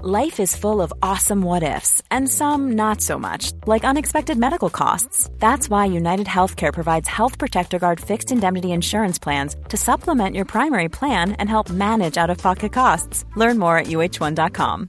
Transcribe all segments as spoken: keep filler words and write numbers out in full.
Life is full of awesome what-ifs, and some not so much, like unexpected medical costs. That's why United Healthcare provides Health Protector Guard fixed indemnity insurance plans to supplement your primary plan and help manage out-of-pocket costs. Learn more at U H one dot com.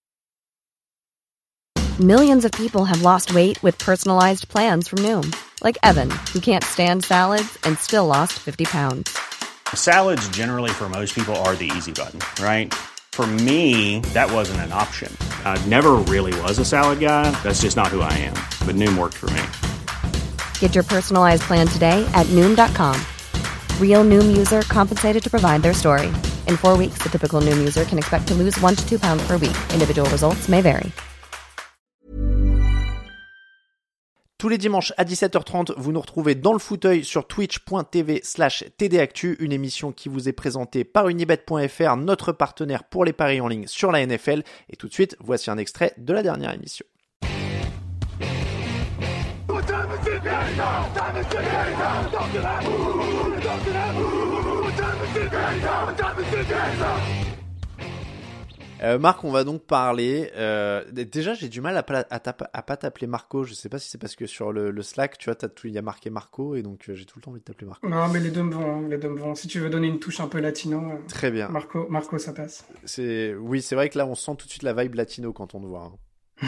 Millions of people have lost weight with personalized plans from Noom. Like Evan, who can't stand salads and still lost fifty pounds. Salads generally for most people are the easy button, right? For me, that wasn't an option. I never really was a salad guy. That's just not who I am. But Noom worked for me. Get your personalized plan today at Noom dot com. Real Noom user compensated to provide their story. In four weeks, the typical Noom user can expect to lose one to two pounds per week. Individual results may vary. Tous les dimanches à dix-sept heures trente, vous nous retrouvez dans le fauteuil sur twitch.tv slash tdactu, une émission qui vous est présentée par unibet point f r, notre partenaire pour les paris en ligne sur la N F L. Et tout de suite, voici un extrait de la dernière émission. Euh, Marc, on va donc parler. Euh, déjà, j'ai du mal à, à, à pas t'appeler Marco. Je sais pas si c'est parce que sur le, le Slack, tu vois, il y a marqué Marco et donc euh, j'ai tout le temps envie de t'appeler Marco. Non, mais les deux me vont. Les deux me vont. Si tu veux donner une touche un peu latino. Euh, Très bien. Marco, Marco, ça passe. C'est oui, c'est vrai que là, on sent tout de suite la vibe latino quand on te voit. Hein.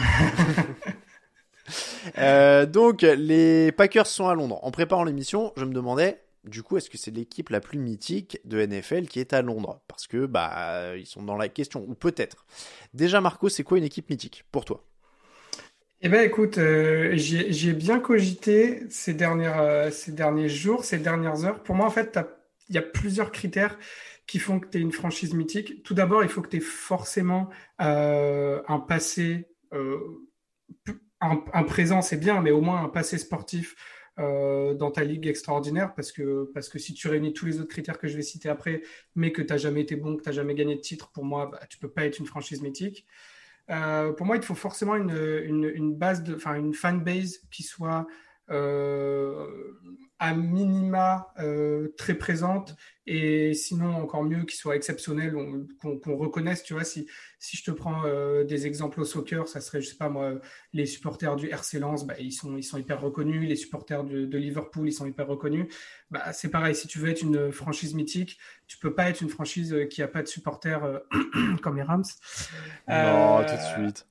euh, donc, les Packers sont à Londres. En préparant l'émission, je me demandais. Du coup, est-ce que c'est l'équipe la plus mythique de N F L qui est à Londres ? Parce que, bah, ils sont dans la question, ou peut-être. Déjà, Marco, c'est quoi une équipe mythique pour toi ? Eh ben, écoute, euh, j'ai, j'ai bien cogité ces dernières, euh, ces derniers jours, ces dernières heures. Pour moi, en fait, il y a plusieurs critères qui font que tu es une franchise mythique. Tout d'abord, il faut que tu aies forcément euh, un passé, euh, un, un présent, c'est bien, mais au moins un passé sportif Euh, dans ta ligue extraordinaire, parce que, parce que si tu réunis tous les autres critères que je vais citer après, mais que tu n'as jamais été bon, que tu n'as jamais gagné de titre, pour moi, bah, tu ne peux pas être une franchise mythique. Euh, pour moi, il te faut forcément une, une, une base, de, enfin une fanbase qui soit euh, à minima euh, très présente, et sinon encore mieux qui soit exceptionnelle, on, qu'on, qu'on reconnaisse. Tu vois, si, si je te prends euh, des exemples au soccer, ça serait, je sais pas moi, les supporters du R C Lens, bah, ils sont, ils sont hyper reconnus. Les supporters de, de Liverpool, ils sont hyper reconnus. Bah, c'est pareil, si tu veux être une franchise mythique, tu peux pas être une franchise qui a pas de supporters euh, comme les Rams. Non, Euh, tout de suite.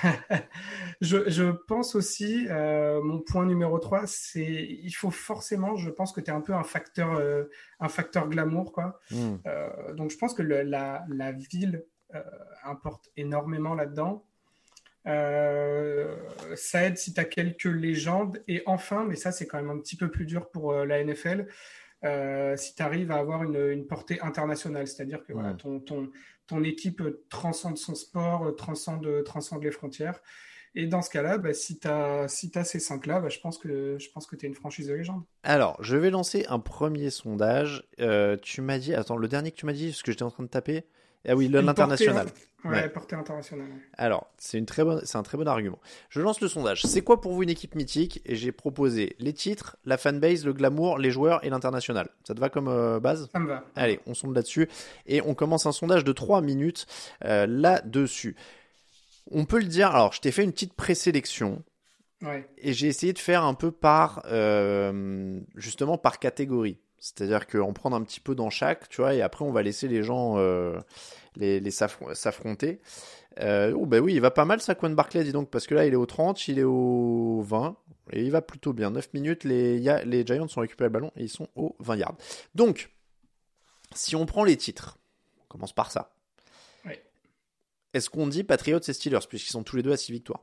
je, je pense aussi, euh, mon point numéro trois, c'est il faut forcément, je pense que tu es un peu un facteur, euh, un facteur glamour, quoi. Mm. Euh, donc je pense que le, la, la ville euh, importe énormément là-dedans. Euh, ça aide si tu as quelques légendes. Et enfin, mais ça c'est quand même un petit peu plus dur pour euh, la N F L, euh, si tu arrives à avoir une, une portée internationale, c'est-à-dire que mm. voilà, ton, ton, ton équipe transcende son sport, transcende, transcende les frontières. Et dans ce cas-là, bah, si tu as si t'as ces cinq-là, bah, je pense que, je pense que tu es une franchise de légende. Alors, je vais lancer un premier sondage. Euh, tu m'as dit... Attends, le dernier que tu m'as dit, ce que j'étais en train de taper... Ah oui, l'international. Portée, ouais, ouais, portée internationale. Ouais. Alors, c'est, une très bonne, c'est un très bon argument. Je lance le sondage. C'est quoi pour vous une équipe mythique ? Et j'ai proposé les titres, la fanbase, le glamour, les joueurs et l'international. Ça te va comme euh, base ? Ça me va. Allez, on sonde là-dessus. Et on commence un sondage de trois minutes euh, là-dessus. On peut le dire, alors je t'ai fait une petite présélection ouais. et j'ai essayé de faire un peu par, euh, justement par catégorie. C'est-à-dire qu'en prendre un petit peu dans chaque, tu vois, et après on va laisser les gens euh, les, les s'affr- s'affronter. Euh, oh bah oui, il va pas mal Saquon Barkley, dis donc, parce que là il est au trente, il est au vingt, et il va plutôt bien. neuf minutes, les, y a, les Giants ont récupéré le ballon et ils sont au vingt yards. Donc, si on prend les titres, on commence par ça. Est-ce qu'on dit Patriots et Steelers, puisqu'ils sont tous les deux à six victoires ?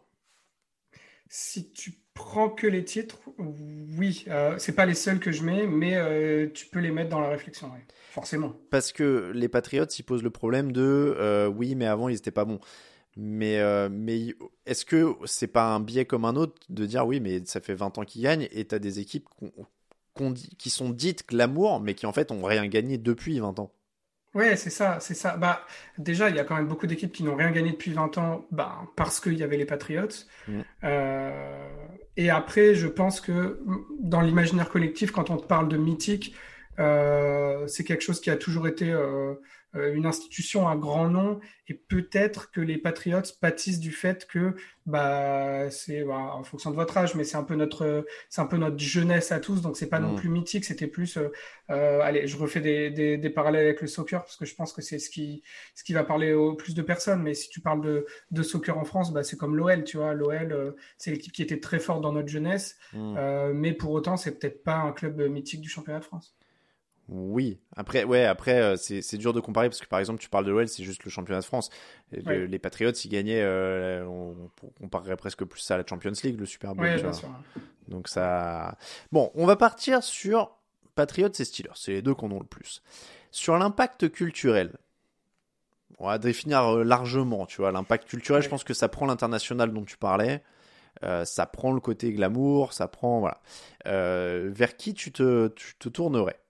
Si tu prends que les titres, oui. Euh, c'est pas les seuls que je mets, mais euh, tu peux les mettre dans la réflexion, ouais. Forcément. Parce que les Patriots, ils posent le problème de euh, oui, mais avant, ils n'étaient pas bons. Mais, euh, mais est-ce que c'est pas un biais comme un autre de dire oui, mais ça fait vingt ans qu'ils gagnent et tu as des équipes qu'on, qu'on dit, qui sont dites glamour, mais qui en fait ont rien gagné depuis vingt ans ? Ouais, c'est ça, c'est ça. Bah, déjà, il y a quand même beaucoup d'équipes qui n'ont rien gagné depuis vingt ans, bah, parce qu'il y avait les Patriots. Mmh. Euh, et après, je pense que dans l'imaginaire collectif, quand on te parle de mythique, euh, c'est quelque chose qui a toujours été euh, euh, une institution, un grand nom, et peut-être que les Patriots pâtissent du fait que, bah, c'est bah, en fonction de votre âge, mais c'est un peu notre, c'est un peu notre jeunesse à tous, donc c'est pas mmh. non plus mythique, c'était plus, euh, euh, allez, je refais des, des, des parallèles avec le soccer parce que je pense que c'est ce qui, ce qui va parler au plus de personnes, mais si tu parles de, de soccer en France, bah, c'est comme l'O L, tu vois, l'O L, euh, c'est l'équipe qui était très forte dans notre jeunesse, mmh. euh, mais pour autant, c'est peut-être pas un club mythique du championnat de France. Oui, après, ouais, après c'est, c'est dur de comparer parce que par exemple, tu parles de l'O L, c'est juste le championnat de France. Le, ouais. Les Patriots, ils gagnaient, euh, on, on comparerait presque plus ça à la Champions League, le Super Bowl. Ouais, tu bien vois. sûr. Donc ça. Bon, on va partir sur Patriots et Steelers, c'est les deux qu'on a le plus. Sur l'impact culturel, on va définir largement, tu vois, l'impact culturel. Ouais. Je pense que ça prend l'international dont tu parlais. Euh, ça prend le côté glamour, ça prend voilà. Euh, vers qui tu te, tu te tournerais?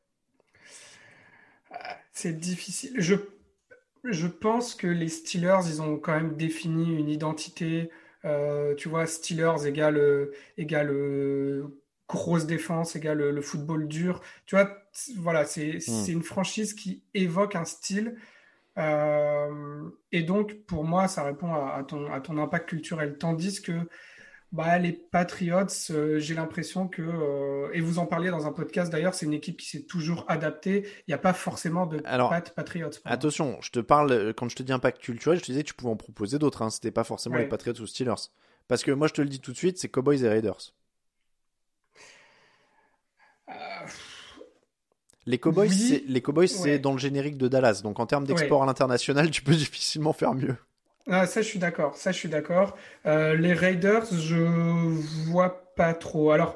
C'est difficile. Je, je pense que les Steelers, ils ont quand même défini une identité. Euh, tu vois, Steelers égale, égale euh, grosse défense, égale le football dur. Tu vois, voilà, c'est, mmh. c'est une franchise qui évoque un style. Euh, et donc, pour moi, ça répond à, à, ton, à ton impact culturel. Tandis que bah, les Patriots, euh, j'ai l'impression que, euh, et vous en parliez dans un podcast d'ailleurs, c'est une équipe qui s'est toujours adaptée. Il n'y a pas forcément de Alors, Pat Patriots. Attention, moi. Je te parle, quand je te dis impact culturel, je te disais que tu pouvais en proposer d'autres. Hein, c'était pas forcément ouais. les Patriots ou Steelers. Parce que moi, je te le dis tout de suite, c'est Cowboys et Raiders. Euh... Les Cowboys, oui. c'est, les Cowboys ouais. c'est dans le générique de Dallas. Donc en termes d'export ouais. à l'international, tu peux difficilement faire mieux. Ah, ça, je suis d'accord. Ça, je suis d'accord. Euh, les Raiders, je vois pas trop. Alors,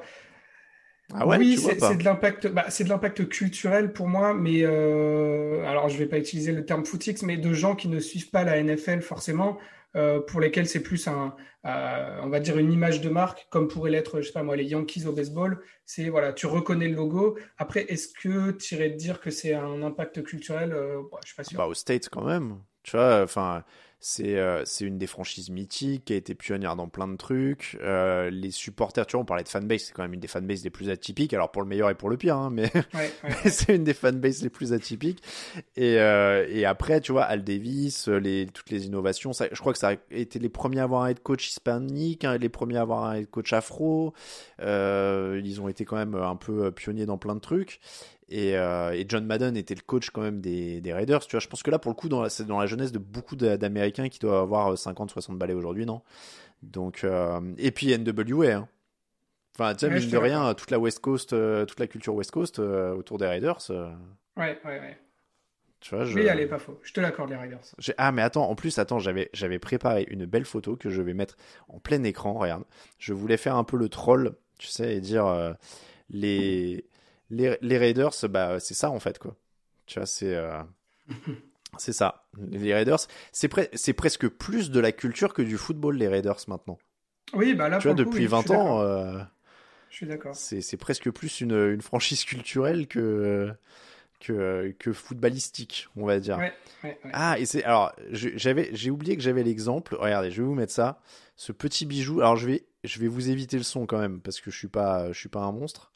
ah ouais, oui, tu vois c'est, pas. c'est de l'impact. Bah, c'est de l'impact culturel pour moi, mais euh, alors je vais pas utiliser le terme footix, mais de gens qui ne suivent pas la N F L forcément, euh, pour lesquels c'est plus un, euh, on va dire une image de marque, comme pourrait l'être, je sais pas moi, les Yankees au baseball. C'est voilà, tu reconnais le logo. Après, est-ce que tu irais te dire que c'est un impact culturel euh, bah, je suis pas sûr. Bah, aux States quand même. Tu vois, enfin. C'est, euh, c'est une des franchises mythiques qui a été pionnière dans plein de trucs. Euh, les supporters, tu vois, on parlait de fanbase, c'est quand même une des fanbases les plus atypiques. Alors pour le meilleur et pour le pire, hein, mais, ouais, ouais, mais c'est une des fanbases les plus atypiques. Et, euh, et après, tu vois, Al Davis, les, toutes les innovations, ça, je crois que ça a été les premiers à avoir un head coach hispanique, hein, les premiers à avoir un head coach afro. Euh, ils ont été quand même un peu pionniers dans plein de trucs. Et, euh, et John Madden était le coach quand même des, des Raiders, tu vois. Je pense que là, pour le coup, dans la, c'est dans la jeunesse de beaucoup d'Américains qui doivent avoir cinquante soixante balais aujourd'hui, non? Donc, euh, et puis N W A, hein. Enfin, tu sais, ouais, mine de rien, d'accord. toute la West Coast, euh, toute la culture West Coast euh, autour des Raiders. Euh... Ouais, ouais, ouais. Tu vois, je... Oui, elle est pas faux. Je te l'accorde, les Raiders. J'ai... Ah, mais attends, en plus, attends, j'avais, j'avais préparé une belle photo que je vais mettre en plein écran, regarde. Je voulais faire un peu le troll, tu sais, et dire euh, les... Les, les Raiders, bah, c'est ça en fait, quoi. Tu vois, c'est, euh, c'est ça. Les Raiders, c'est, pre- c'est presque plus de la culture que du football, les Raiders maintenant. Oui, bah là, tu vois, coup, depuis oui, vingt ans, euh, je suis d'accord. C'est, c'est presque plus une, une franchise culturelle que, que, que footballistique, on va dire. Ouais, ouais, ouais. Ah, et c'est, alors, je, j'avais, j'ai oublié que j'avais l'exemple. Regardez, je vais vous mettre ça. Ce petit bijou. Alors, je vais, je vais vous éviter le son quand même, parce que je suis pas, je suis pas un monstre.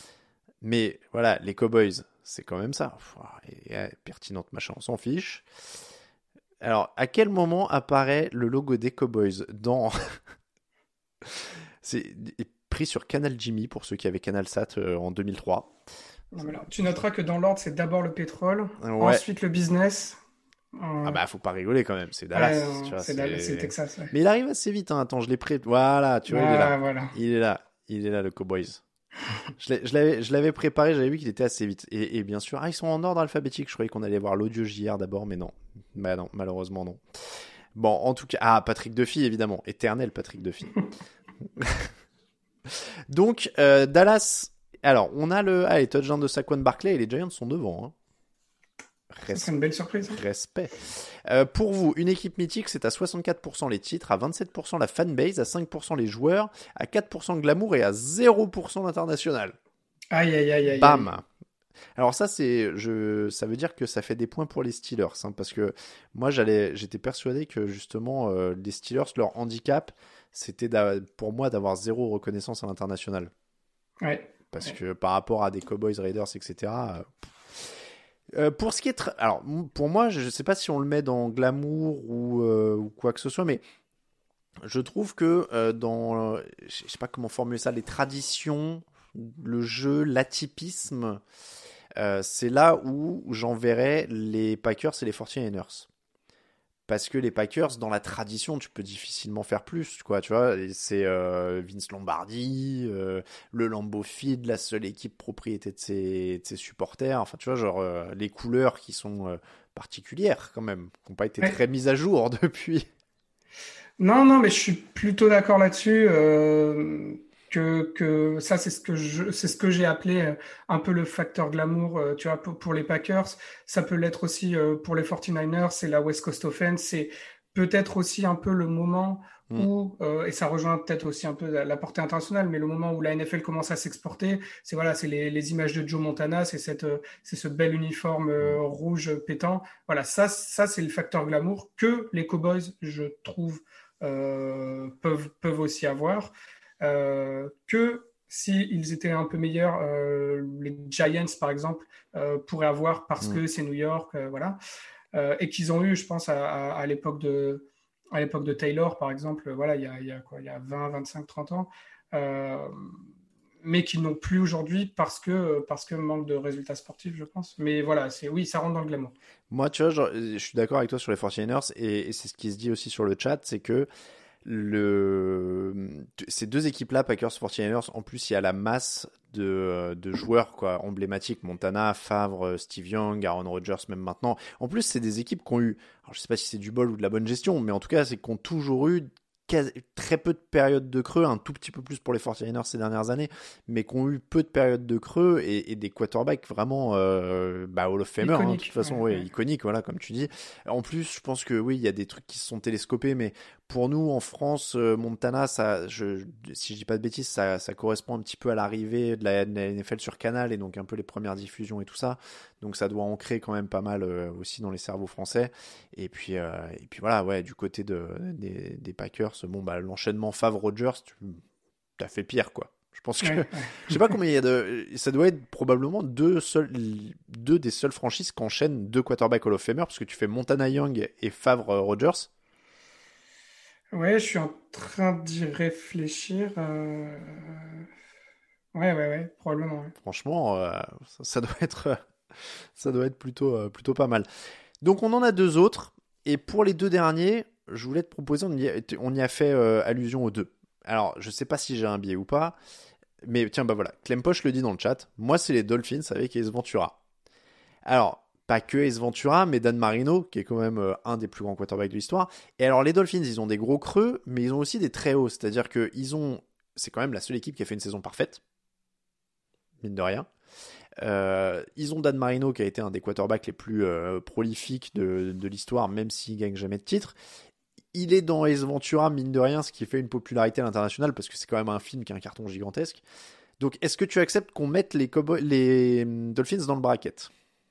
Mais voilà, les Cowboys, c'est quand même ça. Et, et, pertinente machin, on s'en fiche. Alors, à quel moment apparaît le logo des Cowboys dans... C'est pris sur Canal Jimmy, pour ceux qui avaient CanalSat euh, en deux mille trois. Non, mais là, tu noteras que dans l'ordre, c'est d'abord le pétrole, ouais. ensuite le business. Euh... Ah bah, faut pas rigoler quand même, c'est Dallas. Ouais, tu vois, c'est, c'est... c'est Texas. Ouais. Mais il arrive assez vite, hein. Attends, je l'ai prêt. Voilà, tu vois, ah, il est là. Voilà. Il est là, il est là, le Cowboys. je, l'ai, je, l'avais, je l'avais préparé, j'avais vu qu'il était assez vite. Et, et bien sûr, ah, ils sont en ordre alphabétique. Je croyais qu'on allait voir l'audio J R d'abord, mais non. Bah non, malheureusement non. Bon, en tout cas, ah, Patrick Duffy, évidemment. Éternel Patrick Duffy. Donc, euh, Dallas. Alors, on a le ah, les touchdowns de Saquon Barkley et les Giants sont devant. Hein. Res... C'est une belle surprise. Hein. Respect. Euh, pour vous, une équipe mythique, c'est à soixante-quatre pour cent les titres, à vingt-sept pour cent la fanbase, à cinq pour cent les joueurs, à quatre pour cent le glamour et à zéro pour cent l'international. Aïe, aïe, aïe, aïe. Bam. Aïe. Alors ça, c'est, je, ça veut dire que ça fait des points pour les Steelers, hein, parce que moi, j'allais, j'étais persuadé que justement, euh, les Steelers, leur handicap, c'était pour moi d'avoir zéro reconnaissance à l'international. Ouais. Parce ouais. que par rapport à des Cowboys, Raiders, et cetera. Euh, Euh, pour ce qui est, tra- alors pour moi, je ne sais pas si on le met dans glamour ou, euh, ou quoi que ce soit, mais je trouve que euh, dans, euh, je sais pas comment formuler ça, les traditions, le jeu, l'atypisme, euh, c'est là où j'enverrais les Packers et les forty-niners. Parce que les Packers, dans la tradition, tu peux difficilement faire plus, quoi, tu vois. Et c'est euh, Vince Lombardi, euh, le Lambeau Field, la seule équipe propriété de ses, de ses supporters. Enfin, tu vois, genre euh, les couleurs qui sont euh, particulières quand même, qui n'ont pas été Ouais. très mises à jour depuis. Non, non, mais je suis plutôt d'accord là-dessus. euh, que, que ça, c'est ce que je, c'est ce que j'ai appelé euh, un peu le facteur glamour, euh, tu vois, pour, pour les Packers. Ça peut l'être aussi euh, pour les forty-niners, c'est la West Coast Offense. C'est peut-être aussi un peu le moment Mm. où, euh, et ça rejoint peut-être aussi un peu la, la portée internationale, mais le moment où la N F L commence à s'exporter, c'est voilà, c'est les, les images de Joe Montana, c'est cette, euh, c'est ce bel uniforme euh, rouge pétant. Voilà, ça, ça c'est le facteur glamour que les Cowboys, je trouve, euh, peuvent, peuvent aussi avoir. Euh, que s'ils étaient un peu meilleurs, euh, les Giants, par exemple, euh, pourraient avoir parce Mm. que c'est New York, euh, voilà. Euh, et qu'ils ont eu, je pense, à, à, à l'époque de, à l'époque de Taylor, par exemple, voilà, il y a, il y a, quoi, il y a vingt, vingt-cinq, trente ans, euh, mais qu'ils n'ont plus aujourd'hui parce que, parce que manque de résultats sportifs, je pense. Mais voilà, c'est, oui, ça rentre dans le glamour. Moi, tu vois, genre, je suis d'accord avec toi sur les forty-niners et, et c'est ce qui se dit aussi sur le chat, c'est que le... ces deux équipes-là, Packers forty-niners, en plus, il y a la masse de, de joueurs quoi, emblématiques, Montana, Favre, Steve Young, Aaron Rodgers, même maintenant. En plus, c'est des équipes qui ont eu, alors je sais pas si c'est du bol ou de la bonne gestion, mais en tout cas, c'est qu'ils ont toujours eu quasi- très peu de périodes de creux, un tout petit peu plus pour les forty-niners ces dernières années, mais qui ont eu peu de périodes de creux et, et des quarterbacks vraiment euh, bah, Hall of Famer, hein, de Iconique. toute façon, Ouais, ouais, ouais. iconique, voilà, comme tu dis. En plus, je pense que oui, il y a des trucs qui se sont télescopés, mais pour nous, en France, euh, Montana, ça, je, si je dis pas de bêtises, ça, ça correspond un petit peu à l'arrivée de la, de la N F L sur Canal et donc un peu les premières diffusions et tout ça. Donc ça doit ancrer quand même pas mal euh, aussi dans les cerveaux français. Et puis, euh, et puis voilà, ouais, du côté de, des, des Packers, bon, bah, l'enchaînement Favre-Rodgers, tu as fait pire, quoi. Je pense que, Ouais, ouais. je sais pas combien il y a de, ça doit être probablement deux, seuls, deux des seules franchises qui enchaînent deux quarterbacks Hall of Famer, parce que tu fais Montana Young et Favre-Rodgers. Ouais, je suis en train d'y réfléchir. euh, Ouais, ouais, ouais, probablement. Ouais. Franchement, euh, ça, ça doit être, ça doit être plutôt, euh, plutôt pas mal. Donc on en a deux autres. Et pour les deux derniers, je voulais te proposer, on y a, on y a fait euh, allusion aux deux. Alors, je sais pas si j'ai un biais ou pas, mais tiens, bah voilà, Clem Poche le dit dans le chat. Moi, c'est les Dolphins avec Ace Ventura. Alors, pas que Ace Ventura, mais Dan Marino, qui est quand même euh, un des plus grands quarterbacks de l'histoire. Et alors, les Dolphins, ils ont des gros creux, mais ils ont aussi des très hauts. C'est-à-dire que ils ont, c'est quand même la seule équipe qui a fait une saison parfaite, mine de rien. Euh, ils ont Dan Marino qui a été un des quarterbacks les plus euh, prolifiques de, de l'histoire, même s'il gagne jamais de titre. Il est dans Ace Ventura, mine de rien, ce qui fait une popularité à l'international parce que c'est quand même un film qui a un carton gigantesque. Donc, est-ce que tu acceptes qu'on mette les, Cowboys, les Dolphins dans le bracket?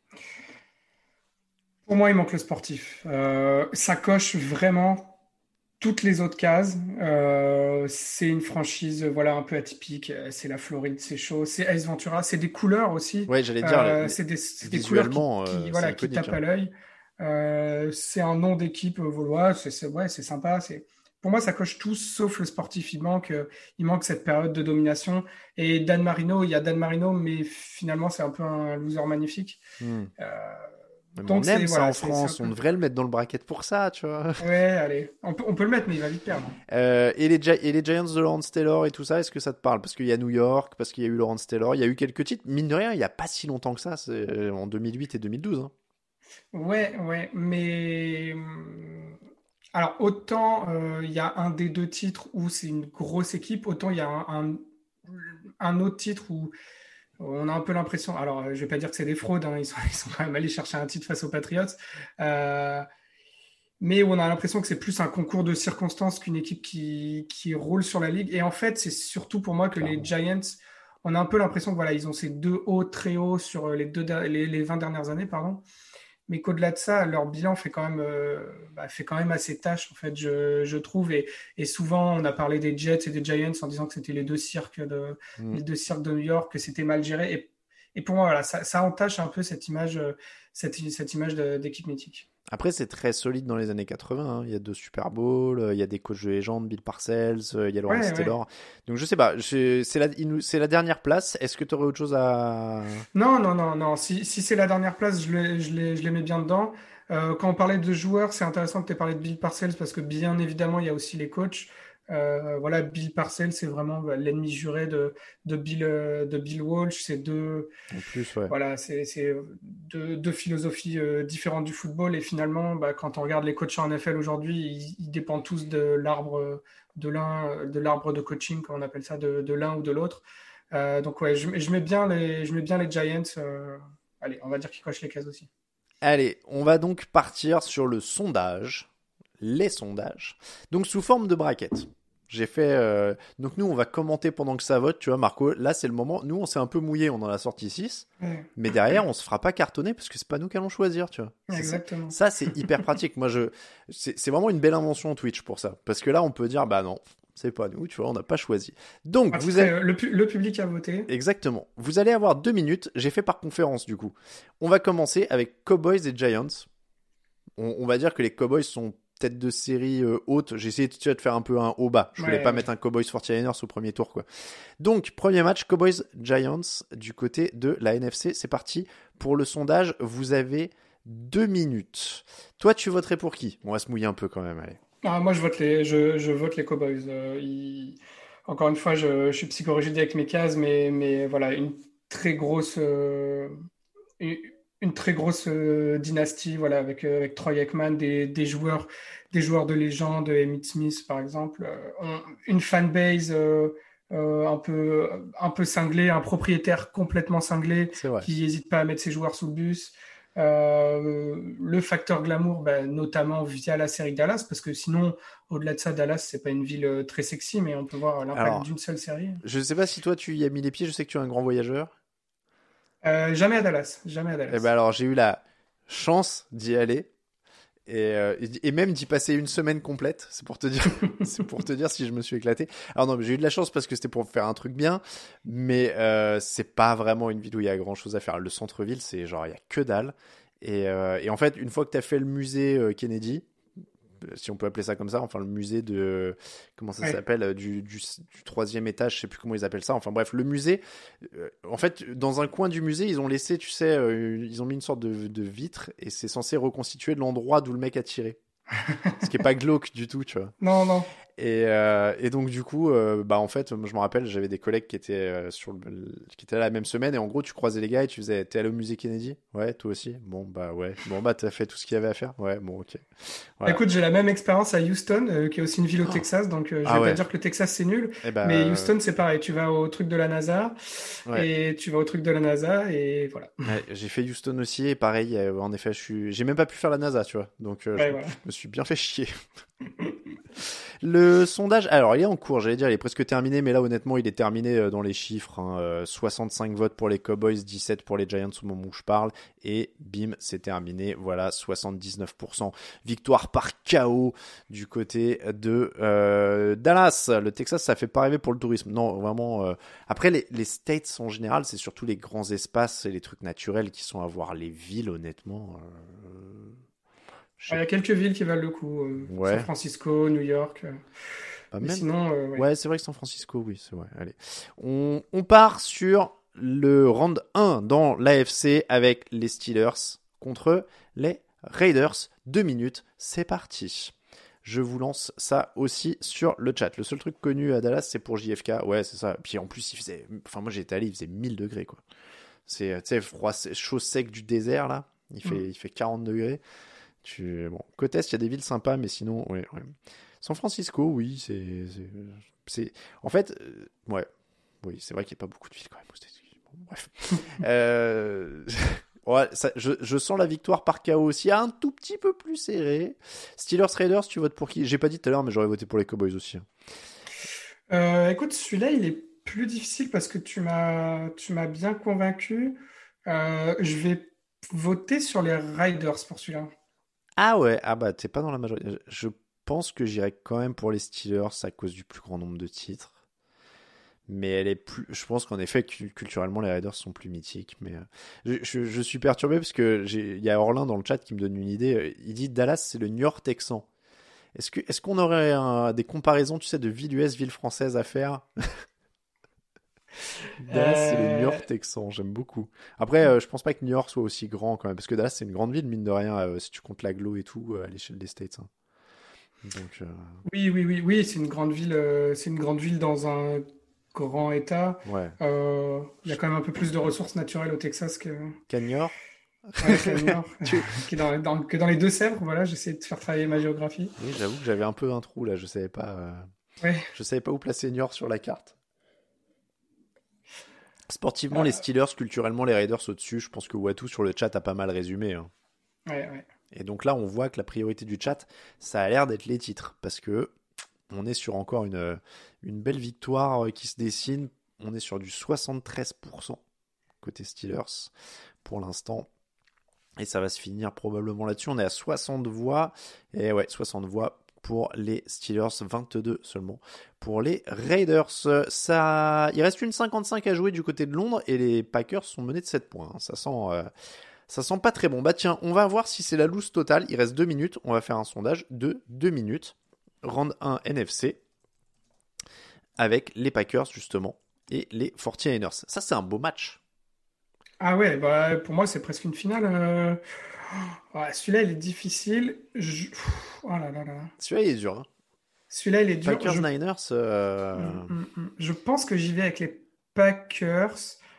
Pour moi, il manque le sportif. Euh, ça coche vraiment toutes les autres cases. Euh, c'est une franchise, voilà, un peu atypique. Euh, C'est la Floride, c'est chaud. C'est Ace Ventura, c'est des couleurs aussi. Ouais, j'allais dire, Euh, les- c'est des, c'est des couleurs qui, visuellement, qui, euh, voilà, c'est qui iconique. tapent Hein. à l'œil. Euh, c'est un nom d'équipe vaudoise. C'est, c'est, ouais, c'est sympa. C'est, pour moi, ça coche tout sauf le sportif. Il manque, euh, il manque cette période de domination. Et Dan Marino, il y a Dan Marino, mais finalement, c'est un peu un loser magnifique. Hmm. Euh, Mais donc on c'est aime ça voilà, en c'est, France, c'est un on peu... devrait le mettre dans le bracket pour ça, tu vois. Ouais, allez, on peut, on peut le mettre, mais il va vite perdre. Euh, et, les Gi- et les Giants de Lawrence Taylor et tout ça, est-ce que ça te parle? Parce qu'il y a New York, parce qu'il y a eu Lawrence Taylor, il y a eu quelques titres. Mine de rien, il n'y a pas si longtemps que ça, c'est euh, en deux mille huit et deux mille douze. Hein. Ouais, ouais, mais hum, alors autant euh, il y a un des deux titres où c'est une grosse équipe, autant il y a un, un, un autre titre où on a un peu l'impression. Alors, euh, je vais pas dire que c'est des fraudes, hein, ils sont, ils sont quand même allés chercher un titre face aux Patriots. Euh, mais où on a l'impression que c'est plus un concours de circonstances qu'une équipe qui, qui roule sur la ligue. Et en fait, c'est surtout pour moi que Clairement. les Giants, on a un peu l'impression que voilà, ils ont ces deux hauts très hauts sur les, deux, les, les vingt dernières années, pardon. Mais qu'au-delà de ça, leur bilan fait quand même, euh, bah, fait quand même assez tâche, en fait, je, je trouve. Et, et souvent, on a parlé des Jets et des Giants en disant que c'était les deux cirques de, Mm. les deux cirques de New York, que c'était mal géré. Et, et pour moi, voilà, ça, ça entache un peu cette image, euh, cette, cette image de, d'équipe mythique. Après, c'est très solide dans les années quatre-vingts. Hein. Il y a deux Super Bowls, euh, il y a des coachs de légende, Bill Parcells, euh, il y a Lawrence Ouais, ouais. Taylor. Donc, je sais pas. je- C'est la, il nous- c'est la dernière place. Est-ce que tu aurais autre chose à. Non, non, non, non. Si, si c'est la dernière place, je les, je les, je les mets bien dedans. Euh, quand on parlait de joueurs, c'est intéressant que tu aies parlé de Bill Parcells parce que bien évidemment, il y a aussi les coachs. Euh, voilà, Bill Parcells, c'est vraiment bah, l'ennemi juré de, de Bill, euh, de Bill Walsh. C'est deux, En plus, ouais. voilà, c'est, c'est deux, deux philosophies euh, différentes du football. Et finalement, bah, quand on regarde les coachs en N F L aujourd'hui, ils, ils dépendent tous de l'arbre de l'un, de l'arbre de coaching, comme on appelle ça, de, de l'un ou de l'autre. Euh, donc ouais, je, je mets bien les, je mets bien les Giants. euh, allez, on va dire qu'ils cochent les cases aussi. Allez, on va donc partir sur le sondage. Les sondages. Donc, sous forme de bracket. J'ai fait. euh, Donc, nous, on va commenter pendant que ça vote. Tu vois, Marco, là, c'est le moment. Nous, on s'est un peu mouillé. On en a sorti six. Ouais, Mais derrière, on se fera pas cartonner parce que c'est pas nous qui allons choisir, tu vois. C'est ça. exactement. Ça, c'est hyper pratique. Moi, je, c'est, c'est vraiment une belle invention Twitch pour ça. Parce que là, on peut dire, bah non, c'est pas nous, tu vois, on n'a pas choisi. Donc, Ah, vous après, avez. euh, le, pu- le public a voté. Exactement. Vous allez avoir deux minutes. J'ai fait par conférence, du coup. On va commencer avec Cowboys et Giants. On, on va dire que les Cowboys sont tête de série euh, haute. J'ai essayé tu vois, de faire un peu un haut-bas. Je voulais Ouais, pas ouais. mettre un Cowboys forty-niners au premier tour, quoi. Donc, premier match, Cowboys-Giants du côté de la N F C. C'est parti. Pour le sondage, vous avez deux minutes. Toi, tu voterais pour qui? On va se mouiller un peu quand même, allez. Ah, moi, je vote les, je, je vote les Cowboys. Euh, ils- Encore une fois, je, je suis psychorigide avec mes cases, mais, mais voilà, une très grosse, euh, une, une très grosse euh, dynastie, voilà, avec, euh, avec Troy Aikman, des, des joueurs, des joueurs de légende, Emmitt Smith, par exemple, euh, on- une fanbase euh, euh, un peu, un peu cinglée, un propriétaire complètement cinglé C'est vrai. qui n'hésite pas à mettre ses joueurs sous le bus. Euh, le facteur glamour, ben, notamment via la série Dallas, parce que sinon, au-delà de ça, Dallas, c'est pas une ville euh, très sexy, mais on peut voir l'impact Alors, d'une seule série. je sais pas si toi, tu y as mis les pieds. Je sais que tu es un grand voyageur. Euh, jamais à Dallas, jamais à Eh Dallas. ben alors, j'ai eu la chance d'y aller. Et, euh, et même d'y passer une semaine complète, c'est pour te dire, c'est pour te dire si je me suis éclaté. Alors non, mais j'ai eu de la chance parce que c'était pour faire un truc bien, mais euh, c'est pas vraiment une ville où il y a grand chose à faire. Le centre-ville, c'est genre il y a que dalle. Et, euh, et en fait, une fois que t'as fait le musée euh, Kennedy, si on peut appeler ça comme ça, enfin le musée de comment ça Ouais. s'appelle du, du, du troisième étage, je sais plus comment ils appellent ça. Enfin bref, le musée. euh, en fait, dans un coin du musée, ils ont laissé, tu sais, euh, ils ont mis une sorte de, de vitre et c'est censé reconstituer l'endroit d'où le mec a tiré. Ce qui est pas glauque du tout, tu vois. Non, non. Et, euh, et donc du coup, euh, bah en fait, moi, je me rappelle, j'avais des collègues qui étaient euh, sur le, qui étaient là la même semaine et en gros, tu croisais les gars et tu faisais, t'es allé au musée Kennedy? Ouais, toi aussi. Bon bah ouais. Bon bah t'as fait tout ce qu'il y avait à faire. Ouais, bon ok. Voilà. Écoute, j'ai la même expérience à Houston, euh, qui est aussi une ville au Oh. Texas, donc euh, je Ah vais ouais. pas dire que le Texas c'est nul, Et bah mais euh, Houston c'est pareil. Tu vas au truc de la NASA ouais. et tu vas au truc de la NASA et voilà. Ouais, j'ai fait Houston aussi et pareil, euh, en effet, je suis, j'ai même pas pu faire la NASA, tu vois. Donc euh, Ouais, je, voilà. je me suis bien fait chier. Le sondage, alors il est en cours, j'allais dire, il est presque terminé, mais là honnêtement, il est terminé euh, dans les chiffres. Hein, euh, soixante-cinq votes pour les Cowboys, dix-sept pour les Giants au moment où je parle, et bim, c'est terminé. Voilà, soixante-dix-neuf pour cent victoire par K O du côté de euh, Dallas. Le Texas, ça fait pas rêver pour le tourisme. Non, vraiment. Euh... Après, les, les States en général, c'est surtout les grands espaces et les trucs naturels qui sont à voir. Les villes, honnêtement. Euh... Il y a quelques villes qui valent le coup. euh, Ouais. San Francisco, New York. euh, Pas mais même. sinon, euh, ouais. Ouais, c'est vrai que San Francisco, oui, c'est vrai. Allez. On, on part sur le round un dans l'A F C avec les Steelers contre les Raiders. Deux minutes, c'est parti. Je vous lance ça aussi sur le chat. Le seul truc connu à Dallas, c'est pour J F K. Ouais, c'est ça. Puis en plus, il faisait. Enfin, moi, j'étais allé, il faisait mille degrés, quoi. C'est, tu sais, froid, chaud sec du désert, là. Il fait, Mm. il fait quarante degrés. Tu... Bon, côte est, il y a des villes sympas, mais sinon, ouais, ouais. San Francisco, oui, c'est, c'est, c'est... En fait, euh, ouais, oui, c'est vrai qu'il n'y a pas beaucoup de villes quand même aux États-Unis. Bon, bref. euh... ouais, ça, je, je sens la victoire par K O aussi, un tout petit peu plus serré. Steelers Raiders, tu votes pour qui? J'ai pas dit tout à l'heure, mais j'aurais voté pour les Cowboys aussi. Hein. Euh, écoute, celui-là, il est plus difficile parce que tu m'as, tu m'as bien convaincu. Euh, je vais voter sur les Riders pour celui-là. Ah ouais, ah bah t'es pas dans la majorité. Je pense que j'irais quand même pour les Steelers à cause du plus grand nombre de titres. Mais elle est plus. Je pense qu'en effet, culturellement, les Raiders sont plus mythiques. Mais je, je, je suis perturbé parce que j'ai, il y a Orlin dans le chat qui me donne une idée. Il dit Dallas, c'est le New York Texan. Est-ce que, est-ce qu'on aurait un, des comparaisons, tu sais, de ville U S, ville française à faire? Dallas, euh... c'est le New York Texan. J'aime beaucoup. Après, euh, je pense pas que New York soit aussi grand quand même, parce que Dallas, c'est une grande ville, mine de rien, euh, si tu comptes l'agglo et tout, euh, à l'échelle des States. Hein. Donc, euh... Oui, oui, oui, oui, c'est une grande ville. Euh, c'est une grande ville dans un grand État. Ouais. Euh, il y a quand même un peu plus de ressources naturelles au Texas que. Qu'à New York. Ouais, qu'à New York. qui est dans, dans, que dans les Deux-Sèvres. Voilà, j'essaie de faire travailler ma géographie. Oui, j'avoue que j'avais un peu un trou là. Je savais pas. Euh... Ouais. Je savais pas où placer New York sur la carte. Sportivement, euh... les Steelers, culturellement, les Raiders au-dessus. Je pense que Watou sur le chat a pas mal résumé. Hein. Ouais, ouais. Et donc là, on voit que la priorité du chat, ça a l'air d'être les titres. Parce que on est sur encore une, une belle victoire qui se dessine. On est sur du soixante-treize pour cent côté Steelers pour l'instant. Et ça va se finir probablement là-dessus. On est à soixante voix. Et ouais, soixante voix pour les Steelers, vingt-deux seulement pour les Raiders. Ça, il reste une cinquante-cinq à jouer du côté de Londres et les Packers sont menés de sept points. Ça sent, euh, ça sent pas très bon. Bah tiens, on va voir si c'est la loose totale. Il reste deux minutes. On va faire un sondage de deux minutes. Round un N F C avec les Packers justement et les forty-niners. Ça, c'est un beau match. Ah ouais, bah pour moi, c'est presque une finale. Euh... Ouais, celui-là, il est difficile. Je... Oh là là là. Celui-là, il est dur. Hein. Celui-là, il est dur. Packers je... Niners. Euh... Mm, mm, mm. Je pense que j'y vais avec les Packers.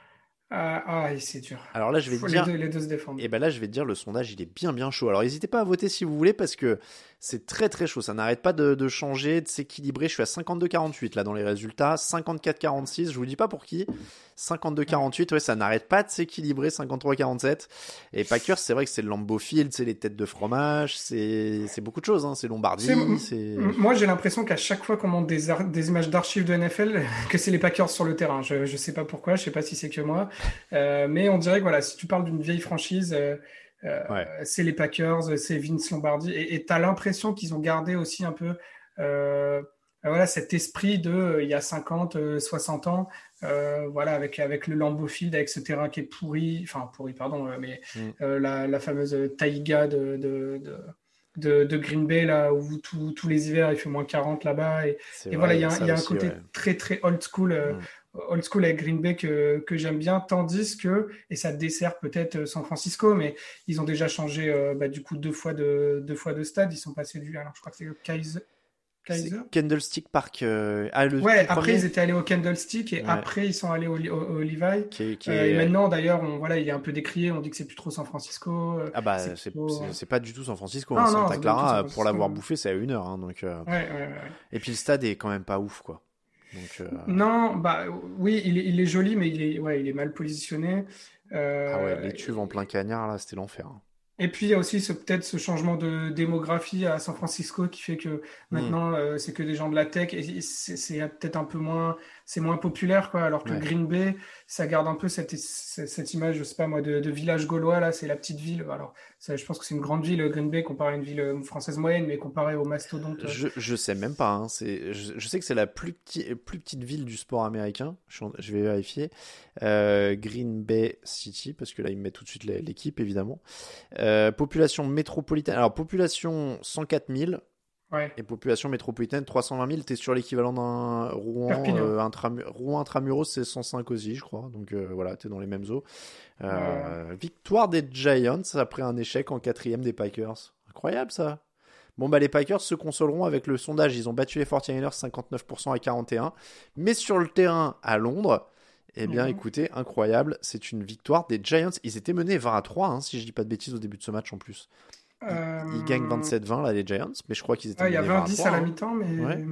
Ah, ah c'est dur. Alors là, je vais Faut te dire. Les deux, les deux se défendent. Et ben là, je vais te dire, le sondage, il est bien, bien chaud. Alors, n'hésitez pas à voter si vous voulez, parce que c'est très, très chaud. Ça n'arrête pas de, de changer, de s'équilibrer. Je suis à cinquante-deux quarante-huit là dans les résultats, cinquante-quatre quarante-six. Je vous dis pas pour qui. cinquante-deux quarante-huit, ouais, ça n'arrête pas de s'équilibrer. cinquante-trois quarante-sept. Et Packers, c'est vrai que c'est le Lambeau Field, c'est les têtes de fromage, c'est, c'est beaucoup de choses. Hein. C'est Lombardie. C'est... C'est... Moi, j'ai l'impression qu'à chaque fois qu'on monte des, ar... des images d'archives de N F L, que c'est les Packers sur le terrain. Je, je sais pas pourquoi, je sais pas si c'est que moi, euh, mais on dirait que voilà, si tu parles d'une vieille franchise, euh, euh, ouais. c'est les Packers, c'est Vince Lombardi, et tu as l'impression qu'ils ont gardé aussi un peu euh, voilà, cet esprit de euh, il y a cinquante, soixante ans, euh, voilà, avec, avec le Lambeau Field, avec ce terrain qui est pourri, enfin pourri, pardon, mais mm. euh, la, la fameuse taïga de, de, de, de, de Green Bay, là, où tous tout les hivers il fait moins quarante là-bas, et, et vrai, voilà, il y a, y a un côté ouais. très très old school. Euh, mm. old school avec Green Bay que, que j'aime bien, tandis que, et ça dessert peut-être San Francisco, mais ils ont déjà changé euh, bah, du coup deux fois de, deux fois de stade, ils sont passés du, alors je crois que c'est le Kaiser. Kaiser Candlestick Park. Euh... Ah, le ouais, après premier... ils étaient allés au Candlestick et ouais. après ils sont allés au, au, au Levi. Qui, qui euh, est... Et maintenant d'ailleurs, on, voilà, il est un peu décrié, on dit que c'est plus trop San Francisco. Ah bah c'est, c'est, plutôt... c'est, c'est pas du tout San Francisco. Hein. Santa Clara, pour l'avoir bouffé, c'est à une heure. Hein, donc, euh... ouais, ouais, ouais. Et puis le stade est quand même pas ouf, quoi. Donc, euh... Non, bah oui, il est, il est joli, mais il est, ouais, il est mal positionné. Euh... Ah ouais, les tubes en plein cagnard, là, c'était l'enfer. Hein. Et puis il y a aussi ce, peut-être ce changement de démographie à San Francisco qui fait que maintenant mmh. euh, c'est que des gens de la tech et c'est, c'est peut-être un peu moins, c'est moins populaire quoi. Alors que ouais. Green Bay, ça garde un peu cette, cette image, je sais pas moi, de, de village gaulois là, c'est la petite ville. Alors ça, je pense que c'est une grande ville Green Bay comparé à une ville française moyenne, mais comparé au mastodonte. Je, je sais même pas. Hein. C'est, je, je sais que c'est la plus petite, plus petite ville du sport américain. Je, je vais vérifier. Euh, Green Bay City parce que là il me met tout de suite l'équipe évidemment. Euh, population métropolitaine, alors population cent quatre mille ouais. et population métropolitaine trois cent vingt mille, t'es sur l'équivalent d'un Rouen, euh, intramu- Rouen Intramuros c'est cent cinq aussi je crois, donc euh, voilà, t'es dans les mêmes eaux. Euh, ouais. Victoire des Giants après un échec en quatrième des Packers, incroyable ça. Bon bah les Packers se consoleront avec le sondage, ils ont battu les forty-niners cinquante-neuf pour cent à quarante et un, mais sur le terrain à Londres, eh bien, mmh. écoutez, incroyable, c'est une victoire des Giants. Ils étaient menés vingt à trois, hein, si je dis pas de bêtises, au début de ce match en plus. Ils, euh... ils gagnent vingt-sept vingt, là, les Giants, mais je crois qu'ils étaient ah, menés vingt à trois. Il y a vingt dix à, à la hein. mi-temps, mais... Ouais.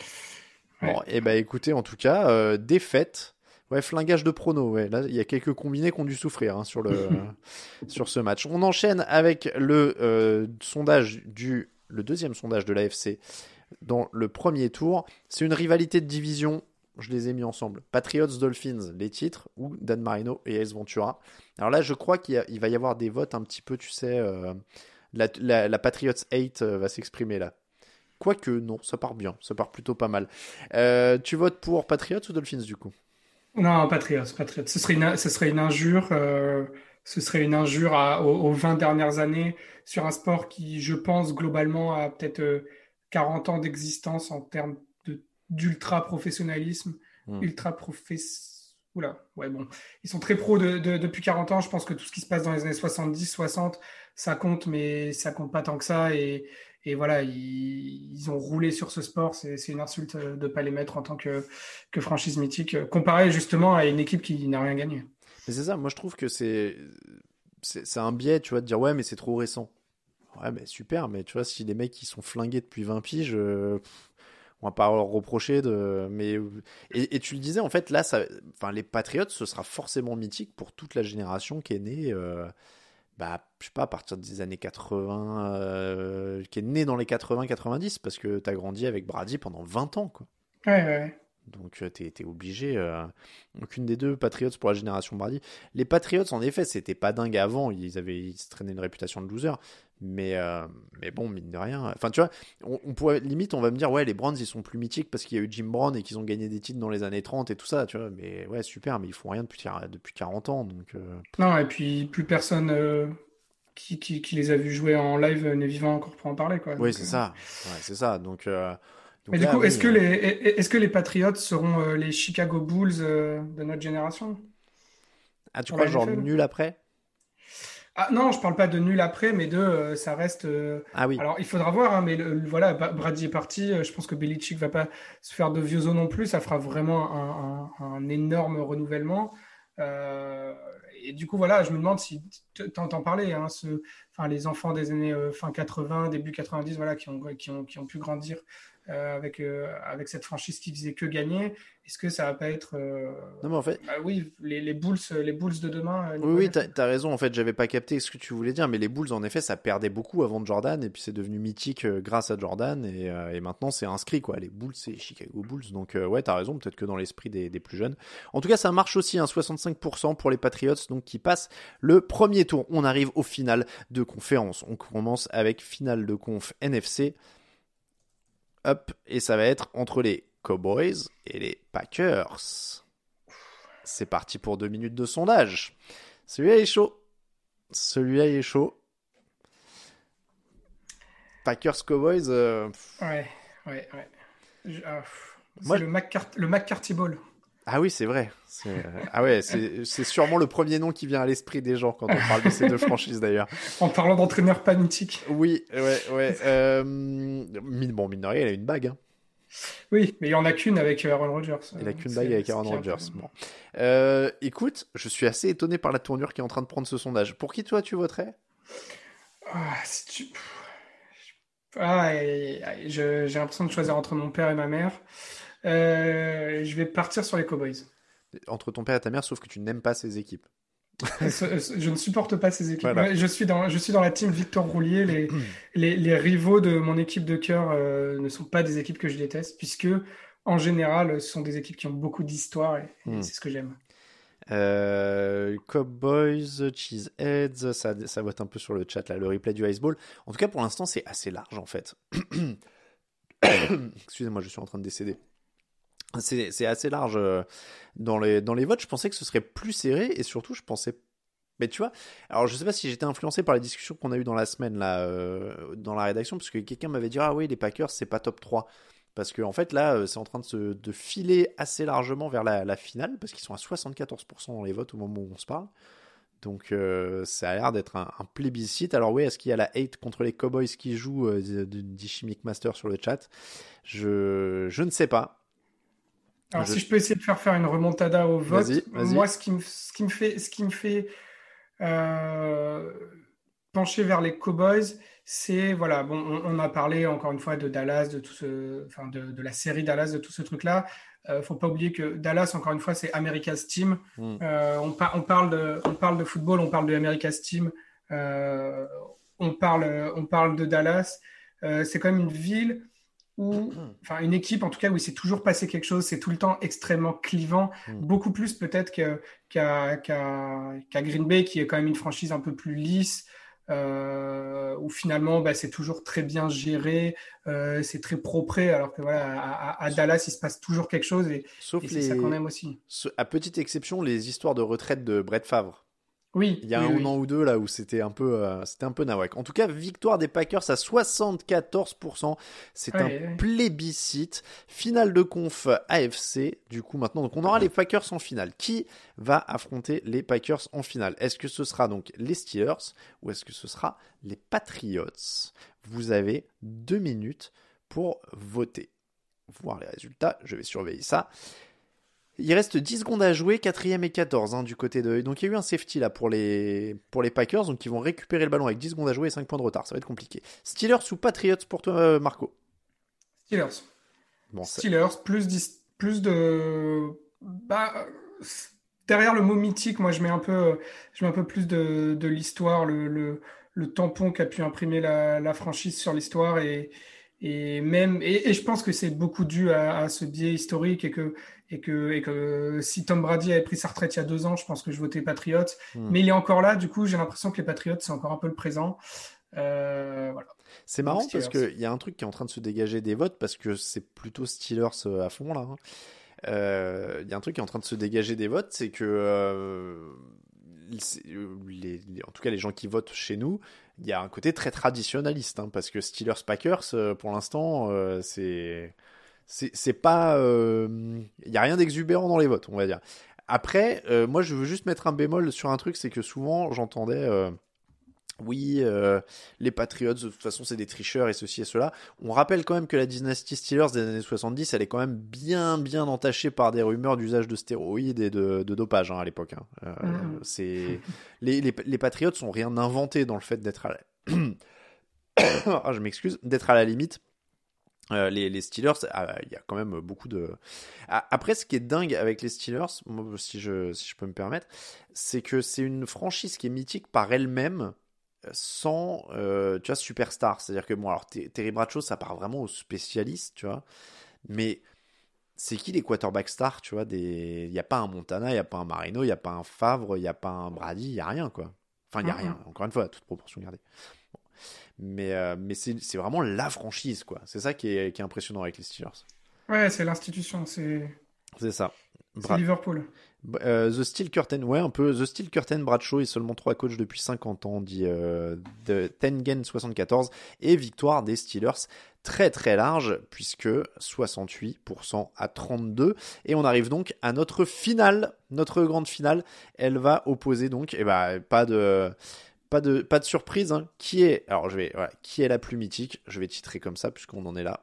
Ouais. Bon, eh ben, écoutez, en tout cas, euh, défaite. Ouais, flingage de pronos, ouais. Là, il y a quelques combinés qui ont dû souffrir hein, sur, le, sur ce match. On enchaîne avec le euh, sondage du... le deuxième sondage de l'A F C dans le premier tour. C'est une rivalité de division. Je les ai mis ensemble. Patriots, Dolphins, les titres, ou Dan Marino et Ace Ventura. Alors là, je crois qu'il y a, il va y avoir des votes un petit peu, tu sais, euh, la, la, la Patriots hate euh, va s'exprimer là. Quoique, non, ça part bien. Ça part plutôt pas mal. Euh, tu votes pour Patriots ou Dolphins, du coup? Non, Patriots, Patriots. Ce serait une, ce serait une injure, euh, ce serait une injure à- aux, aux vingt dernières années sur un sport qui, je pense, globalement, a peut-être euh, quarante ans d'existence en termes de, d'ultra-professionnalisme. Hmm. Ultra-profess... Oula, ouais, bon. Ils sont très pros de, de- depuis quarante ans. Je pense que tout ce qui se passe dans les années soixante-dix, soixante, ça compte, mais ça compte pas tant que ça. Et, et voilà, ils, ils ont roulé sur ce sport. C'est, c'est une insulte de ne pas les mettre en tant que que franchise mythique, euh, comparé justement à une équipe qui n'a rien gagné. Mais c'est ça, moi je trouve que c'est, c'est, c'est un biais, tu vois, de dire ouais, mais c'est trop récent. Ouais, mais super, mais tu vois, si les mecs qui sont flingués depuis vingt piges, euh, pff, on va pas leur reprocher de. Mais... Et, et tu le disais, en fait, là, ça... enfin, les Patriots, ce sera forcément mythique pour toute la génération qui est née, euh, bah, je sais pas, à partir des années quatre-vingts, euh, qui est née dans les quatre-vingts quatre-vingt-dix, parce que t'as grandi avec Brady pendant vingt ans, quoi. Ouais, ouais, ouais. Donc euh, t'es, t'es obligé. Euh... Aucune des deux Patriots pour la génération Brady. Les Patriots, en effet, c'était pas dingue avant. Ils avaient, ils se traînaient une réputation de loser. Mais, euh... mais bon, mine de rien. Enfin, tu vois, on, on pourrait limite, on va me dire, ouais, les Browns, ils sont plus mythiques parce qu'il y a eu Jim Brown et qu'ils ont gagné des titres dans les années trente et tout ça, tu vois. Mais ouais, super, mais ils font rien depuis, depuis quarante ans. Donc, euh... Non, et puis plus personne euh, qui, qui, qui les a vus jouer en live euh, n'est vivant encore pour en parler, quoi. Oui, Donc, c'est euh... ça. Ouais, c'est ça. Donc, euh... donc Mais là, du coup, oui, est-ce que euh... les, est-ce que les Patriots seront euh, les Chicago Bulls euh, de notre génération ah, tu pour crois la genre N F L? nul après? Ah non, je parle pas de nul après, mais de euh, ça reste. euh, Ah oui. Alors, il faudra voir, hein, mais le- le- voilà, Ba- Brady est parti. euh, Je pense que Belichick va pas se faire de vieux os non plus. Ça fera vraiment un, un- un énorme renouvellement. Euh, et du coup, voilà, je me demande si t- t'entends parler, hein, ce, enfin, les enfants des années euh, fin quatre-vingts, début quatre-vingt-dix, voilà, qui ont, qui ont, qui ont pu grandir euh, avec, euh, avec cette franchise qui faisait que gagner. Est-ce que ça va pas être, euh, Non, mais en fait, bah oui, les, les Bulls, les Bulls de demain euh, oui, niveau oui, t'as, N F L? t'as raison. En fait, j'avais pas capté ce que tu voulais dire, mais les Bulls, en effet, ça perdait beaucoup avant Jordan, et puis c'est devenu mythique euh, grâce à Jordan, et, euh, et maintenant c'est inscrit, quoi. Les Bulls, c'est Chicago Bulls. Donc, euh, ouais, t'as raison, peut-être que dans l'esprit des, des plus jeunes. En tout cas, ça marche aussi, hein, soixante-cinq pour cent pour les Patriots, donc qui passent le premier tour. On arrive au final de conférence. On commence avec finale de conf N F C. Hop, et ça va être entre les Cowboys et les Packers. C'est parti pour deux minutes de sondage. Celui-là est chaud. Celui-là est chaud. Packers Cowboys. Euh... Ouais, ouais, ouais. Je- ah, pff, c'est Moi, le, McCart- le McCarthy Ball. ah oui, c'est vrai. C'est... Ah ouais, c'est... c'est sûrement le premier nom qui vient à l'esprit des gens quand on parle de ces deux franchises d'ailleurs. En parlant d'entraîneur pas mythique. Oui, ouais, ouais. Euh... Mine... Bon, mine de rien, il a une bague. Hein. Oui, mais il n'y en a qu'une avec Aaron Rodgers. Il a qu'une C'est- bague avec c'est Aaron qui est un Rodgers. peu- Bon. Euh, écoute, je suis assez étonné par la tournure qui est en train de prendre ce sondage. Pour qui toi tu voterais? Ah, si tu... Ah, aïe, aïe, aïe, je- j'ai l'impression de choisir entre mon père et ma mère. Euh, je vais partir sur les Cowboys. Entre ton père et ta mère, sauf que tu n'aimes pas ces équipes. Ce- ce- Je ne supporte pas ces équipes. Voilà. Ouais, Je suis dans, je suis dans la team Victor Roulier. Les, les, les rivaux de mon équipe de cœur euh, ne sont pas des équipes que je déteste, puisque en général, ce sont des équipes qui ont beaucoup d'histoire et, et Hmm. c'est ce que j'aime. Euh, Cowboys, Cheeseheads, ça, ça vote un peu sur le chat, là, le replay du Ice Bowl. En tout cas, pour l'instant, c'est assez large, en fait. Excusez-moi, je suis en train de décéder. C'est, c'est assez large euh, dans les, dans les votes. Je pensais que ce serait plus serré, et surtout, je pensais... Mais tu vois, alors je sais pas si j'étais influencé par les discussions qu'on a eues dans la semaine, là, euh, dans la rédaction, parce que quelqu'un m'avait dit « Ah oui, les Packers, c'est pas top trois ». Parce qu'en en fait, là, euh, c'est en train de, se, de filer assez largement vers la, la finale, parce qu'ils sont à soixante-quatorze pour cent dans les votes au moment où on se parle. Donc, euh, ça a l'air d'être un, un plébiscite. Alors oui, est-ce qu'il y a la hate contre les Cowboys qui joue, euh, dit Chimic Master sur le chat? je, je ne sais pas. Alors, Je- si je peux essayer de faire faire une remontada au vote, Vas-y, vas-y. moi, ce qui me, ce qui me fait, ce qui me fait euh, pencher vers les Cowboys, c'est, voilà, bon, on, on a parlé encore une fois de Dallas, de tout ce, enfin, de, de la série Dallas, de tout ce truc-là. Euh, faut pas oublier que Dallas, encore une fois, c'est America's Team. Hmm. Euh, on, par- on parle de, on parle de football, on parle de America's Team. Euh, on parle, on parle de Dallas. Euh, c'est quand même une ville où, enfin une équipe en tout cas où il s'est toujours passé quelque chose, c'est tout le temps extrêmement clivant, Mm. beaucoup plus peut-être que, qu'à, qu'à, qu'à Green Bay qui est quand même une franchise un peu plus lisse. euh, où finalement bah, c'est toujours très bien géré, euh, c'est très propre, alors que voilà, à, à Dallas, il se passe toujours quelque chose et, Sauf et c'est les, ça qu'on aime aussi. à petite exception, les histoires de retraite de Brett Favre. Oui, Il y a oui, un oui. an ou deux là où c'était un peu, euh, c'était un peu nawak. En tout cas, victoire des Packers à soixante-quatorze pour cent. C'est Ouais, un ouais. plébiscite. Finale de conf A F C. Du coup, maintenant, donc on aura les Packers en finale. Qui va affronter les Packers en finale? Est-ce que ce sera donc les Steelers ou est-ce que ce sera les Patriots? Vous avez deux minutes pour voter. Voir les résultats. Je vais surveiller ça. Il reste dix secondes à jouer, quatrième et quatorze hein, du côté de... Donc il y a eu un safety là pour les, pour les Packers, donc ils vont récupérer le ballon avec dix secondes à jouer et cinq points de retard, ça va être compliqué. Steelers ou Patriots pour toi Marco? Steelers. Bon, ça... Steelers, plus, d'his- plus de... Bah, euh, derrière le mot mythique, moi je mets un peu, je mets un peu plus de, de l'histoire, le, le, le tampon qu'a pu imprimer la, la franchise sur l'histoire et, et même et, et je pense que c'est beaucoup dû à, à ce biais historique et que, et, que, et que si Tom Brady avait pris sa retraite il y a deux ans, je pense que je votais Patriots. Hmm. Mais il est encore là, du coup j'ai l'impression que les Patriots c'est encore un peu le présent. Euh, voilà. C'est Donc, marrant parce Steelers. qu'il y a un truc qui est en train de se dégager des votes parce que c'est plutôt Steelers euh, à fond là. hein. Euh, Il y a un truc qui est en train de se dégager des votes, c'est que euh, c'est- les, les- en tout cas les gens qui votent chez nous, il y a un côté très traditionnaliste hein, parce que Steelers Packers euh, pour l'instant euh, c'est c'est c'est pas euh, il y a rien d'exubérant dans les votes, on va dire. Après, euh, moi je veux juste mettre un bémol sur un truc, c'est que souvent j'entendais euh, oui, euh, les Patriots, de toute façon, c'est des tricheurs et ceci et cela. On rappelle quand même que la dynastie Steelers des années soixante-dix, elle est quand même bien, bien entachée par des rumeurs d'usage de stéroïdes et de, de dopage hein, à l'époque. hein. Euh, Mhm. c'est... Les, les, les Patriots sont rien inventé dans le fait d'être à la... ah, je m'excuse, d'être à la limite. Euh, les, les Steelers, ah, il y a quand même beaucoup de... Ah, après, ce qui est dingue avec les Steelers, moi, si je, si je peux me permettre, c'est que c'est une franchise qui est mythique par elle-même, sans, euh, tu vois, superstar. C'est-à-dire que, bon, alors, T- Terry Bradshaw, ça part vraiment aux spécialistes, tu vois, mais c'est qui les quarterbacks stars, tu vois, des... Il n'y a pas un Montana, il n'y a pas un Marino, il n'y a pas un Favre, il n'y a pas un Brady, il n'y a rien, quoi. Enfin, il n'y a Mhm. rien, encore une fois, à toute proportion gardée. Mais, euh, mais c'est, c'est vraiment la franchise, quoi. C'est ça qui est, qui est impressionnant avec les Steelers. Ouais, c'est l'institution, c'est C'est ça. c'est Bra- Liverpool. euh, The Steel Curtain, ouais, un peu. The Steel Curtain, Bradshaw est seulement trois coachs depuis cinquante ans, dit euh, de Tengen soixante-quatorze. Et victoire des Steelers très très large, puisque soixante-huit pour cent à trente-deux. Et on arrive donc à notre finale, notre grande finale. Elle va opposer donc, et bah, pas de. Pas de, pas de surprise, hein. Qui est, alors je vais, voilà, qui est la plus mythique? Je vais titrer comme ça puisqu'on en est là.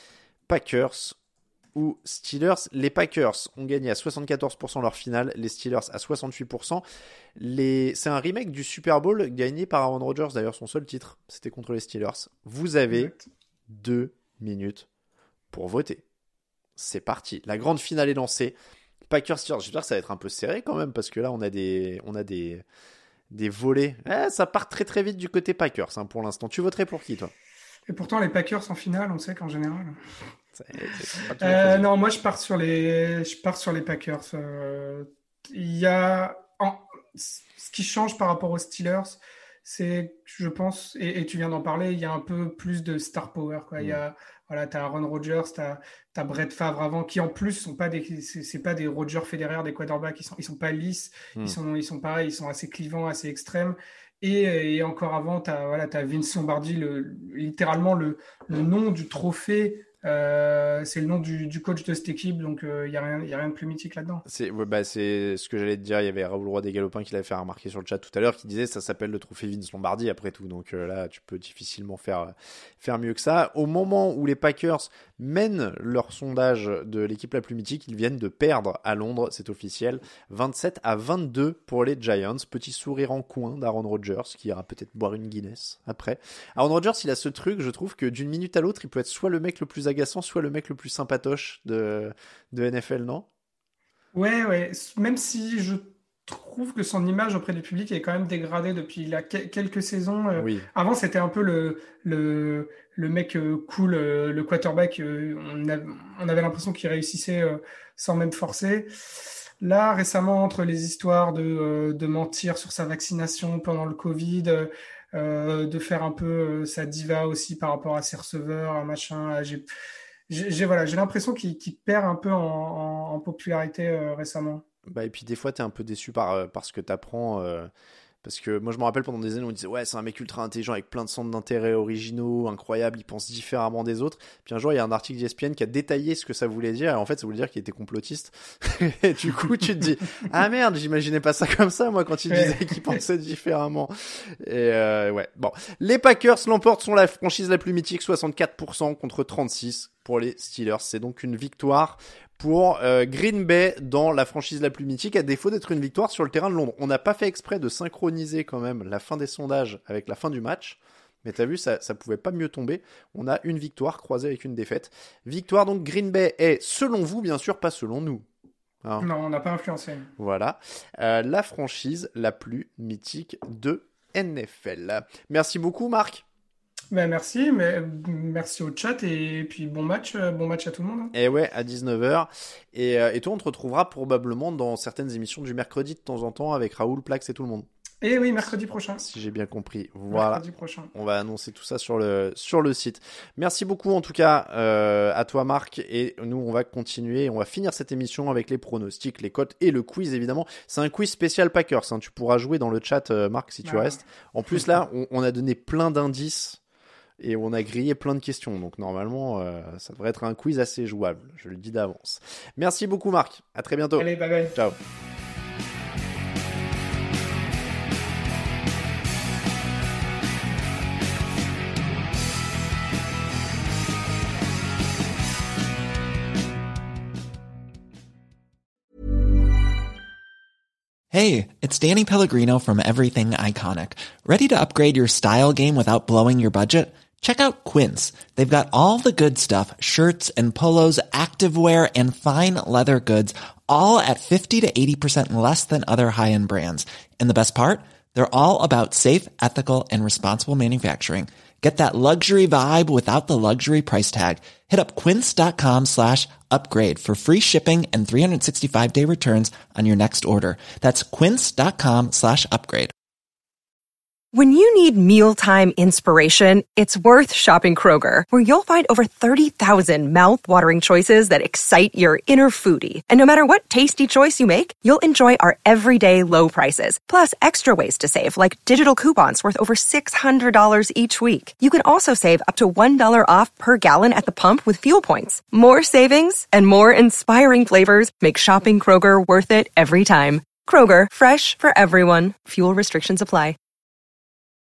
Packers ou Steelers. Les Packers ont gagné à soixante-quatorze pour cent leur finale, les Steelers à soixante-huit pour cent. Les... C'est un remake du Super Bowl gagné par Aaron Rodgers, d'ailleurs son seul titre, c'était contre les Steelers. Vous avez Exact. deux minutes pour voter. C'est parti, la grande finale est lancée. Packers Steelers, j'espère que ça va être un peu serré quand même parce que là on a des, on a des, des volets. Eh, ça part très très vite du côté Packers hein, pour l'instant. Tu voterais pour qui toi? Et pourtant, les Packers en finale, on sait qu'en général. C'est- c'est pas toujours Euh, facile. non, moi je pars sur les, je pars sur les Packers. Euh, Il y a en- ce qui change par rapport aux Steelers, c'est, je pense, et, et tu viens d'en parler, il y a un peu plus de star power, quoi. Il y a, voilà, t'as Aaron Rodgers, t'as, t'as Brett Favre avant, qui en plus sont pas des, c'est, c'est pas des Roger Federer, des quarterbacks, ils sont, ils sont pas lisses, Mm. ils sont, ils sont pareils, ils sont assez clivants, assez extrêmes. Et, et encore avant, t'as, voilà, t'as Vince Lombardi, le, littéralement le, le nom du trophée. Euh, c'est le nom du, du coach de cette équipe, donc il euh, n'y a, rien- y a rien de plus mythique là-dedans. C'est ouais, bah, c'est ce que j'allais te dire. Il y avait Raoul Roy des Galopins qui l'avait fait remarquer sur le chat tout à l'heure, qui disait ça s'appelle le trophée Vince Lombardi après tout. Donc euh, là, tu peux difficilement faire faire mieux que ça. Au moment où les Packers mènent leur sondage de l'équipe la plus mythique, ils viennent de perdre à Londres, c'est officiel, vingt-sept à vingt-deux pour les Giants. Petit sourire en coin d'Aaron Rodgers qui ira peut-être boire une Guinness après. Aaron Rodgers, il a ce truc, je trouve que d'une minute à l'autre, il peut être soit le mec le plus agaçant, soit le mec le plus sympatoche de de N F L, non? Ouais, ouais, même si je trouve que son image auprès du public est quand même dégradée depuis la, que- quelques saisons. Euh, Oui. avant, c'était un peu le, le, le mec euh, cool, euh, le quarterback. euh, on, a- on avait l'impression qu'il réussissait euh, sans même forcer. Là, récemment, entre les histoires de, euh, de mentir sur sa vaccination pendant le Covid, euh, euh, de faire un peu euh, sa diva aussi par rapport à ses receveurs, un machin. J'ai, j'ai, j'ai, voilà, j'ai l'impression qu'il, qu'il perd un peu en, en, en popularité euh, récemment. Bah, et puis des fois, t'es un peu déçu par, euh, par ce que t'apprends. Euh... Parce que moi, je me rappelle pendant des années, on disait ouais, c'est un mec ultra intelligent avec plein de centres d'intérêt originaux, incroyables, il pense différemment des autres. Puis un jour, il y a un article d'E S P N qui a détaillé ce que ça voulait dire. Et en fait, ça voulait dire qu'il était complotiste. Et du coup, tu te dis ah merde, j'imaginais pas ça comme ça, moi, quand il disait qu'il pensait différemment. Et euh, ouais, bon. Les Packers l'emportent, sont la franchise la plus mythique, soixante-quatre pour cent contre trente-six pour les Steelers. C'est donc une victoire pour euh, Green Bay dans la franchise la plus mythique, à défaut d'être une victoire sur le terrain de Londres. On n'a pas fait exprès de synchroniser quand même la fin des sondages avec la fin du match, mais t'as vu, ça, ça pouvait pas mieux tomber. On a une victoire croisée avec une défaite. Victoire donc Green Bay est, selon vous, bien sûr, pas selon nous. Hein. Non, on n'a pas influencé. Voilà. Euh, la franchise la plus mythique de N F L. Merci beaucoup, Marc. Ben merci, mais merci au chat et puis bon match, bon match à tout le monde. Et ouais, à dix-neuf heures. Et, euh, et toi, on te retrouvera probablement dans certaines émissions du mercredi de temps en temps avec Raoul, Plax et tout le monde. Et oui, mercredi prochain. Si j'ai bien compris. Voilà. Mercredi prochain. On va annoncer tout ça sur le, sur le site. Merci beaucoup en tout cas euh, à toi Marc. Et nous, on va continuer. On va finir cette émission avec les pronostics, les cotes et le quiz évidemment. C'est un quiz spécial Packers. Hein. Tu pourras jouer dans le chat euh, Marc si tu ah. restes. En plus là, on, on a donné plein d'indices. Et on a grillé plein de questions, donc normalement, euh, ça devrait être un quiz assez jouable, je le dis d'avance. Merci beaucoup Marc, à très bientôt. Allez, bye bye. Ciao. Hey, it's Danny Pellegrino from Everything Iconic. Ready to upgrade your style game without blowing your budget? Check out Quince. They've got all the good stuff, shirts and polos, activewear, and fine leather goods, all at fifty to eighty percent less than other high-end brands. And the best part? They're all about safe, ethical, and responsible manufacturing. Get that luxury vibe without the luxury price tag. Hit up quince.com slash upgrade for free shipping and three sixty-five day returns on your next order. That's quince.com slash upgrade. When you need mealtime inspiration, it's worth shopping Kroger, where you'll find over thirty thousand mouth-watering choices that excite your inner foodie. And no matter what tasty choice you make, you'll enjoy our everyday low prices, plus extra ways to save, like digital coupons worth over six hundred dollars each week. You can also save up to one dollar off per gallon at the pump with fuel points. More savings and more inspiring flavors make shopping Kroger worth it every time. Kroger, fresh for everyone. Fuel restrictions apply.